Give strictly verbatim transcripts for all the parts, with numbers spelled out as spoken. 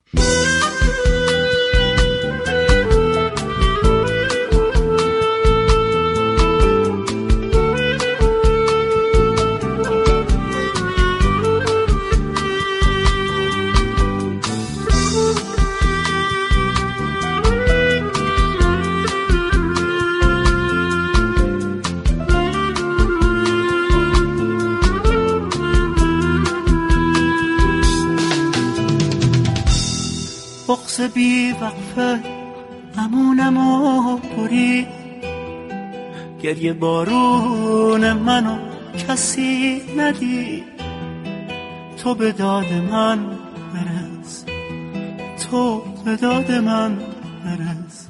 بغض بی وقفه امونمو بری، گریه بارون منو کسی ندی. تو به داد من برس، تو به داد من برس.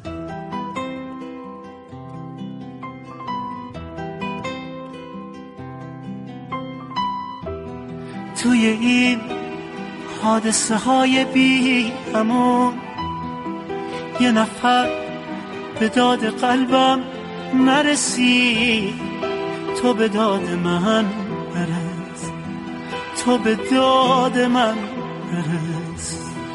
توی این حادثه های بی امون یه نفر به داد قلبم نرسی. تو به داد من برس، تو به داد من برس.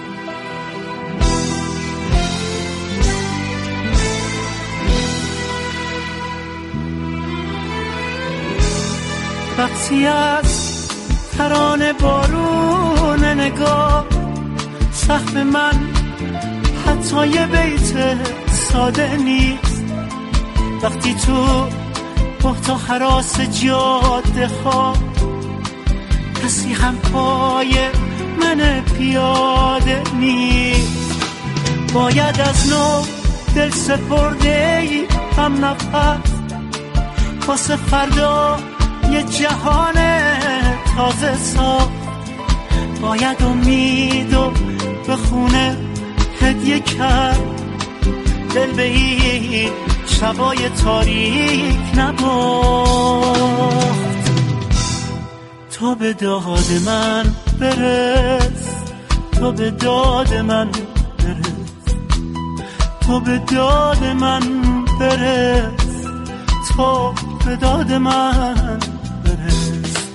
وقتی از ترانه بارون نگاه سهم من حتی یه بیت ساده نیست. وقتی تو بحت و هراس جاده خواه کسی هم پای من پیاده نیست. باید از نو دل سپرده ای هم نفس واسه فردا یه جهان تازه ساخت. باید امیدو به خونه هدیه کرد، دل به این شبای تاریک نباخت. تو به داد من برس، تو به داد من برس، تو به داد من برس، تو به داد من برس.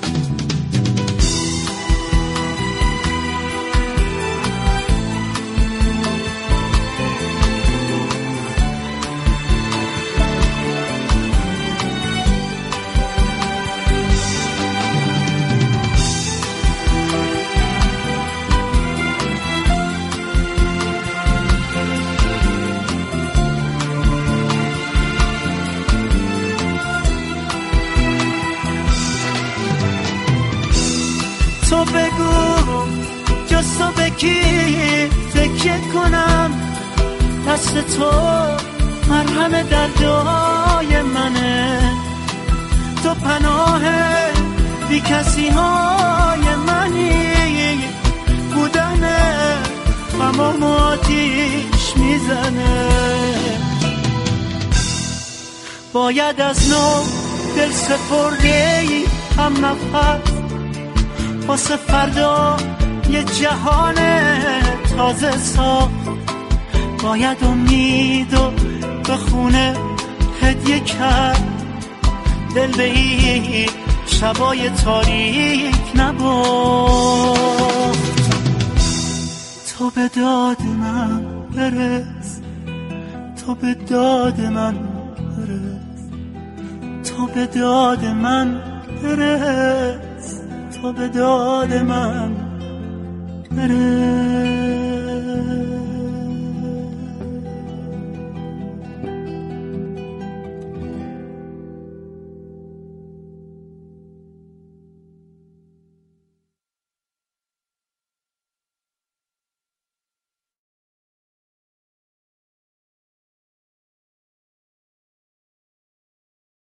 تو بگو جز تو به کی تکیه کنم؟ دست تو مرهم دردای منه، تو پناه بی کسی های منی. بودن غمام آتیش میزنه. باید از نو دل سپرده ای هم نفس واسه فردا یه جهان تازه ساخت. باید امیدو به خونه هدیه کرد، دل به این شبای تاریک نباخت. تو به داد من برس، تو به داد من برس، تو به داد من برس، تو به داد من برس.